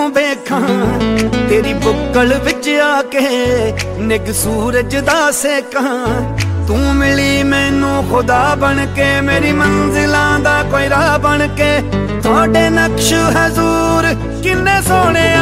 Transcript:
ਵੇਖਾਂ तेरी बुक्कल विच आके निग सूरज दा सेकां तू मिली मैनू खुदा बन के मेरी मंजिलां दा कोई राह बन के थोड़े नक्श हजूर किन्ने सोहणे